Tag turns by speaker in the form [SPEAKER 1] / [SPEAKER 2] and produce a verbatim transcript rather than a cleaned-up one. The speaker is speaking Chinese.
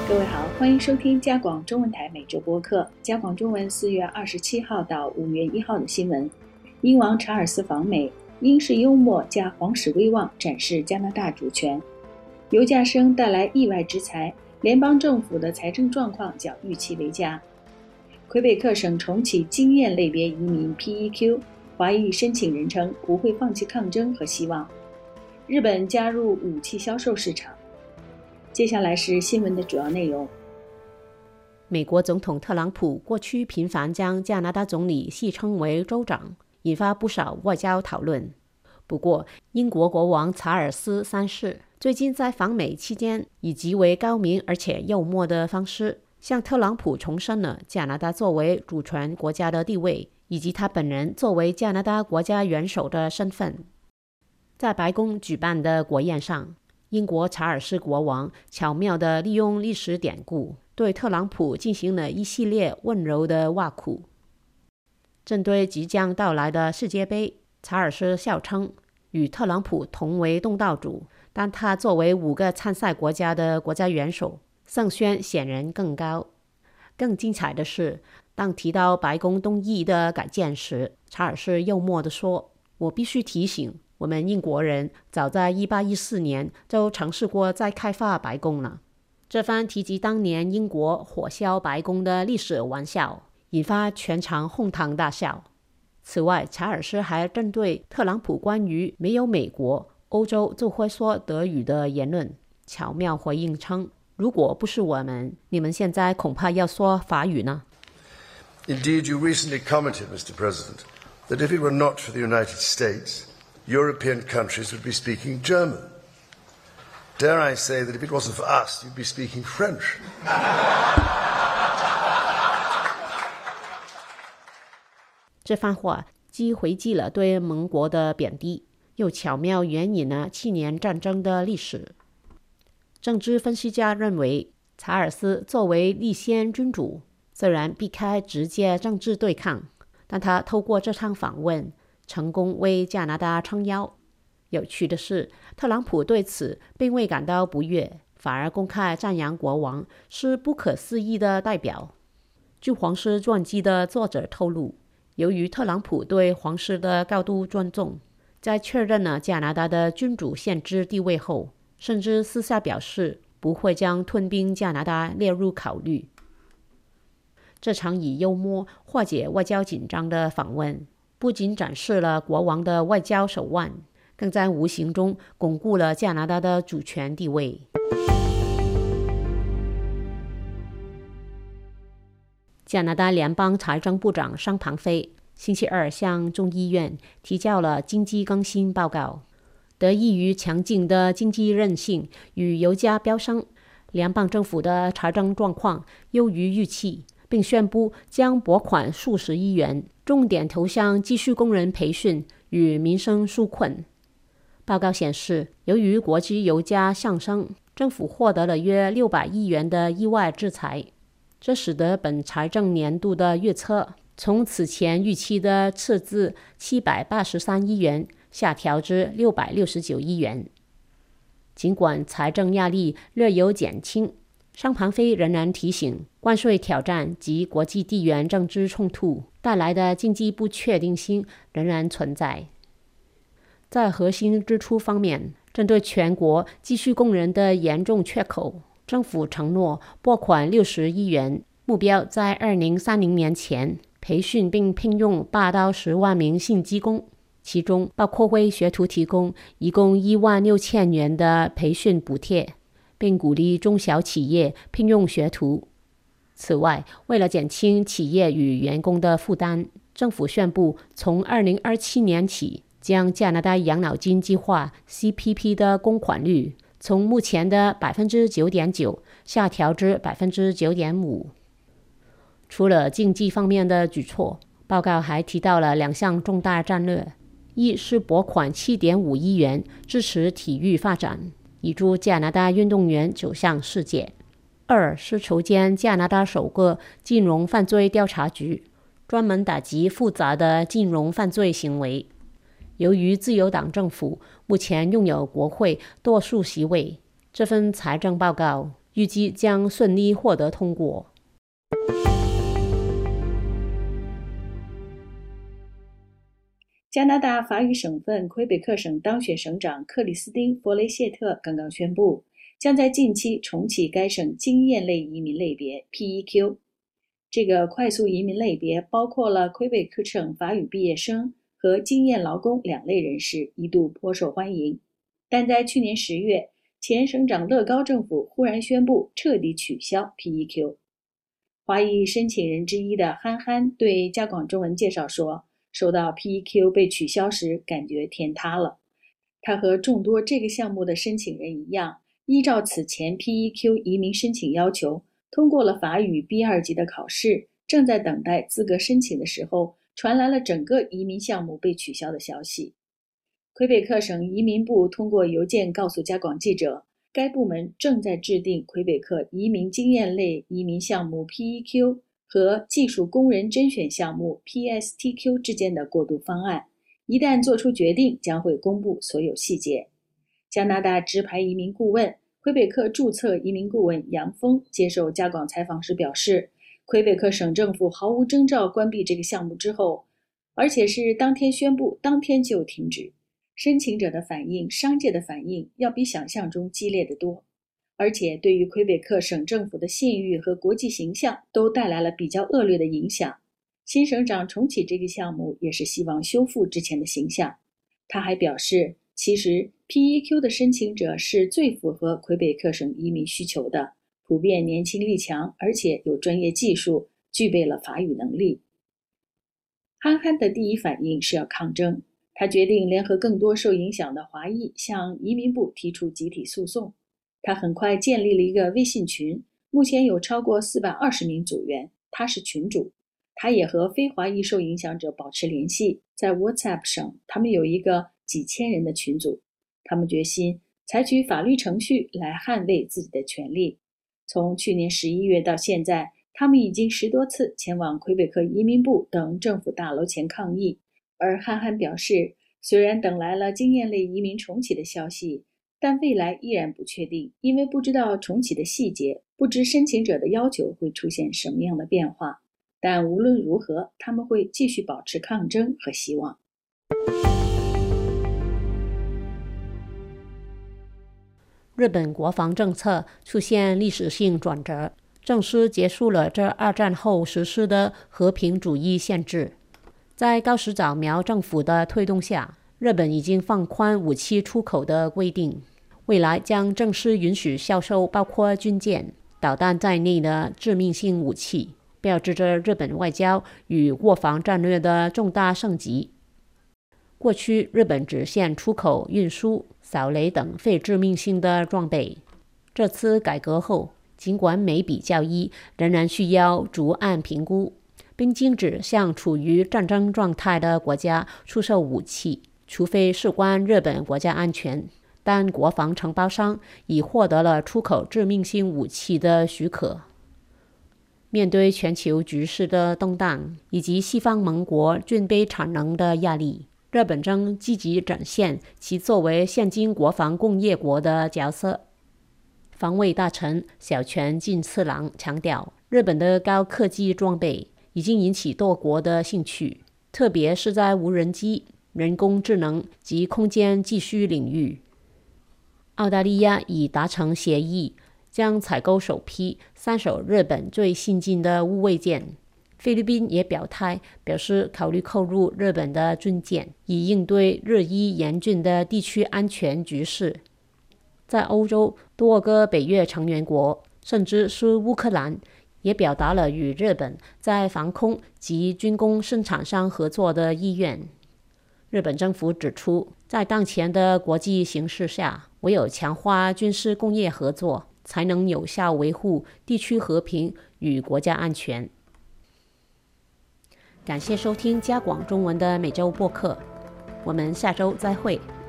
[SPEAKER 1] 各位好，欢迎收听加广中文台每周播客。加广中文四月二十七号到五月一号的新闻：英王查尔斯访美，英式幽默加皇室威望展示加拿大主权；油价升带来意外之财，联邦政府的财政状况较预期为佳；魁北克省重启经验类别移民 P E Q， 华裔申请人称不会放弃抗争和希望；日本加入武器销售市场。接下来是新闻的主要内容。
[SPEAKER 2] 美国总统特朗普过去频繁将加拿大总理戏称为州长，引发不少外交讨论。不过，英国国王查尔斯三世最近在访美期间，以极为高明而且幽默的方式，向特朗普重申了加拿大作为主权国家的地位，以及他本人作为加拿大国家元首的身份。在白宫举办的国宴上，英国查尔斯国王巧妙地利用历史典故，对特朗普进行了一系列温柔的挖苦。针对即将到来的世界杯，查尔斯笑称与特朗普同为东道主，但他作为五个参赛国家的国家元首，胜算显然更高。更精彩的是，当提到白宫东翼的改建时，查尔斯幽默地说：“我必须提醒我们英国人早在一八一四年就尝试过再开发白宫了。”这番提及当年英国火烧白宫的历史玩笑，引发全场哄堂大笑。此外，查尔斯还针对特朗普关于没有美国，欧洲就会说德语的言论，巧妙回应称：“如果不是我们，你们现在恐怕要说法语呢。”
[SPEAKER 3] Indeed, you recently commented, Mister President, that if it were not for the United States, European countries would be speaking German. Dare I say that if it wasn't for us, you'd be speaking French.
[SPEAKER 2] 这番话既回击了对盟国的贬低，又巧妙援引了七年战争的历史。政治分析家认为，查尔斯作为立宪君主，虽然避开直接政治对抗，但他透过这场访问成功为加拿大撑腰。有趣的是，特朗普对此并未感到不悦，反而公开赞扬国王是不可思议的代表。据皇室传记的作者透露，由于特朗普对皇室的高度尊重，在确认了加拿大的君主宪制地位后，甚至私下表示不会将吞并加拿大列入考虑。这场以幽默化解外交紧张的访问，不仅展示了国王的外交手腕，更在无形中巩固了加拿大的主权地位。加拿大联邦财政部长商庞飞星期二向众议院提交了经济更新报告，得益于强劲的经济韧性与油价飙升，联邦政府的财政状况优于预期，并宣布将拨款数十亿元，重点投向技术工人培训与民生纾困。报告显示，由于国际油价上升，政府获得了约六百亿元的意外之财，这使得本财政年度的预测从此前预期的赤字七百八十三亿元下调至六百六十九亿元。尽管财政压力略有减轻，商庞飞仍然提醒，关税挑战及国际地缘政治冲突带来的经济不确定性仍然存在。在核心支出方面，针对全国技术工人的严重缺口，政府承诺拨款六十亿元，目标在二零三零年前培训并聘用八到十万名新技工，其中包括为学徒提供一共一万六千元的培训补贴，并鼓励中小企业聘用学徒。此外，为了减轻企业与员工的负担，政府宣布从二零二七年起，将加拿大养老金计划 C P P 的供款率从目前的 百分之九点九 下调至 百分之九点五。除了经济方面的举措，报告还提到了两项重大战略：一是拨款 七点五亿元支持体育发展，以助加拿大运动员走向世界；二是筹建加拿大首个金融犯罪调查局，专门打击复杂的金融犯罪行为。由于自由党政府目前拥有国会多数席位，这份财政报告预计将顺利获得通过。
[SPEAKER 1] 加拿大法语省份魁北克省当选省长克里斯汀·弗雷谢特刚刚宣布，将在近期重启该省经验类移民类别 P E Q。 这个快速移民类别包括了魁北克省法语毕业生和经验劳工两类人士，一度颇受欢迎。但在去年十月，前省长乐高政府忽然宣布彻底取消 P E Q。 华裔申请人之一的憨憨对加广中文介绍说，收到 P E Q 被取消时感觉天塌了。他和众多这个项目的申请人一样，依照此前 P E Q 移民申请要求，通过了法语 B 二 级的考试，正在等待资格申请的时候，传来了整个移民项目被取消的消息。魁北克省移民部通过邮件告诉加广记者，该部门正在制定魁北克移民经验类移民项目 P E Q 和技术工人甄选项目 P S T Q 之间的过渡方案，一旦做出决定，将会公布所有细节。加拿大直排移民顾问、魁北克注册移民顾问杨峰接受加广采访时表示，魁北克省政府毫无征兆关闭这个项目之后，而且是当天宣布，当天就停止。申请者的反应、商界的反应要比想象中激烈得多，而且对于魁北克省政府的信誉和国际形象都带来了比较恶劣的影响。新省长重启这个项目也是希望修复之前的形象。他还表示，其实 P E Q 的申请者是最符合魁北克省移民需求的，普遍年轻力强，而且有专业技术，具备了法语能力。憨憨的第一反应是要抗争，他决定联合更多受影响的华裔向移民部提出集体诉讼。他很快建立了一个微信群，目前有超过四百二十名组员，他是群主。他也和非华裔受影响者保持联系，在 WhatsApp 上，他们有一个几千人的群组。他们决心采取法律程序来捍卫自己的权利。从去年十一月到现在，他们已经十多次前往魁北克移民部等政府大楼前抗议。而憨憨表示，虽然等来了经验类移民重启的消息，但未来依然不确定，因为不知道重启的细节，不知申请者的要求会出现什么样的变化。但无论如何，他们会继续保持抗争和希望。
[SPEAKER 2] 日本国防政策出现历史性转折，正式结束了这二战后实施的和平主义限制。在高市早苗政府的推动下，日本已经放宽武器出口的规定，未来将正式允许销售包括军舰、导弹在内的致命性武器，标志着日本外交与国防战略的重大升级。过去，日本只限出口运输、扫雷等非致命性的装备。这次改革后，尽管每笔交易仍然需要逐案评估，并禁止向处于战争状态的国家出售武器，除非事关日本国家安全。但国防承包商已获得了出口致命性武器的许可。面对全球局势的动荡以及西方盟国军备产能的压力，日本正积极展现其作为现今国防工业国的角色。防卫大臣小泉进次郎强调，日本的高科技装备已经引起多国的兴趣，特别是在无人机、人工智能及空间技术领域。澳大利亚已达成协议，将采购首批三艘日本最新进的护卫舰。菲律宾也表态，表示考虑购入日本的军舰，以应对日益严峻的地区安全局势。在欧洲，多个北约成员国，甚至是乌克兰，也表达了与日本在防空及军工生产上合作的意愿。日本政府指出，在当前的国际形势下，唯有强化军事工业合作，才能有效维护地区和平与国家安全。感谢收听加广中文的每周播客，我们下周再会。